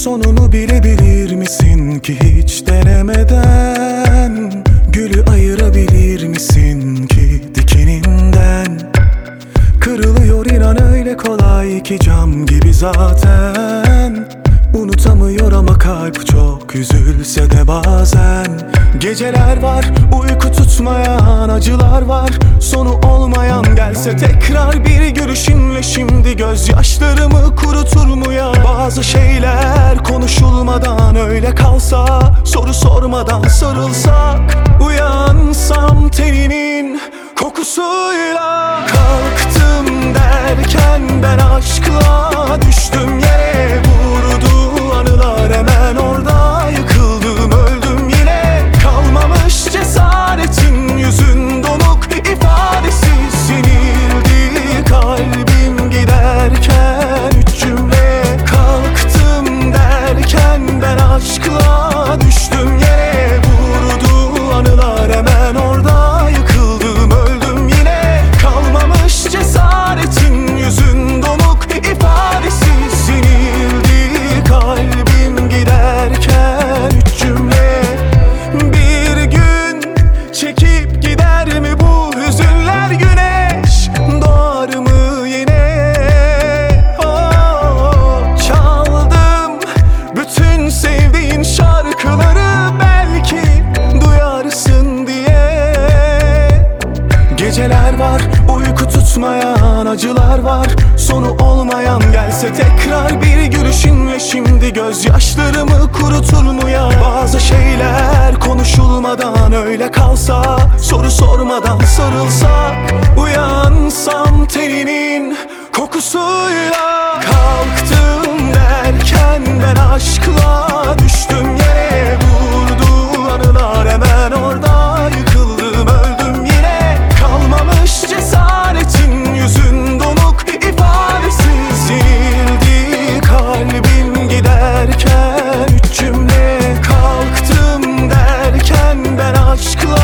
sonunu bilebilir misin ki hiç denemeden? Gülü ayırabilir misin ki dikeninden? Kırılıyor inan öyle kolay ki cam gibi zaten. Unutamıyor ama kalp çok üzülse de bazen. Geceler var uyku tutmayan, acılar var sonu olmayan. Gelse tekrar bir görüşünle şimdi gözyaşlarımı kurutur mu ya? Bazı şeyler konuşulmadan öyle kalsa, soru sormadan sarılsak, uyansam teninin kokusuyla. Kalktım derken ben aşkla düştüm yere, vurdu anılar hemen orada. Yıkıldım öldüm yine, kalmamış cesaretin, yüzün donuk ifadesiz sinildi kalbim giderken. Üç cümle kalktım derken ben aşkla düştüm yere, vurdu anılar hemen orada. Yıkıldım öldüm yine, kalmamış cesaretin, yüzün donuk ifadesiz sinildi kalbim giderken. Üç cümle. Bir gün çekip gider mi bu hüzünler, güneş doğar mı yine? Oh, çaldım bütün sevdiğin şarkıları, belki duyarsın diye. Geceler var uyku tutmayan, acılar var sonu olmayan. Gelse tekrar bir görüşünle şimdi gözyaşlarımı kurutur mu ya? Bazı şeyler konuşulmadan öyle kalsa, soru sormadan sarılsak, uyansam teninin kokusuyla. Kalktım derken ben aşkla düştüm yere, vurdu anılar hemen orada. Yıkıldım öldüm yine, kalmamış cesaretin, yüzün donuk ifadesiz sinildi kalbim giderken. Üç cümle kalktım derken ben aşkla